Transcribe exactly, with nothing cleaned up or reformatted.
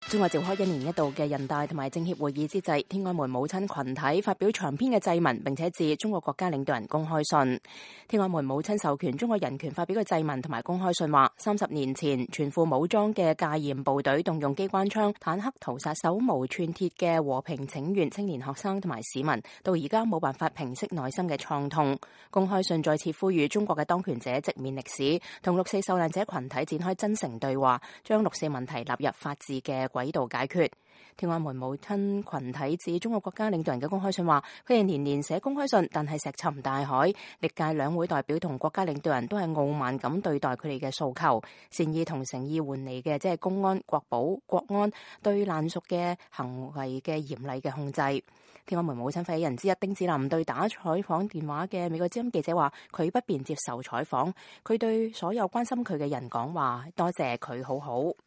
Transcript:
中國召開一年一度嘅人大同埋政協會議之際，天安門母親群體發表長篇嘅祭文，並且致中國國家領導人公開信。天安門母親授權中國人權發表嘅祭文同埋公開信話，三十年前全副武裝嘅戒嚴部隊動用機關槍、坦克屠殺手無寸鐵嘅和平請願青年學生同埋市民，到而家冇辦法平息內心嘅創痛。公開信再次呼籲中國嘅當權者直面歷史，同六四受難者群體展開真誠對話，將六四問題納入法治嘅軌道解決。天安門母親群體致中國國家領導人嘅公開信話，佢哋年年寫公開信，但係石沉大海。歷屆兩會代表同國家領導人都係傲慢咁對待佢哋嘅訴求，善意同誠意換嚟嘅即係公安、國保、國安對爛熟嘅行為嘅嚴厲嘅控制。天安門母親發言人之一丁子霖對打採訪電話嘅美國之音記者話，佢不便接受採訪，佢對所有關心佢嘅人講話，多謝佢好好。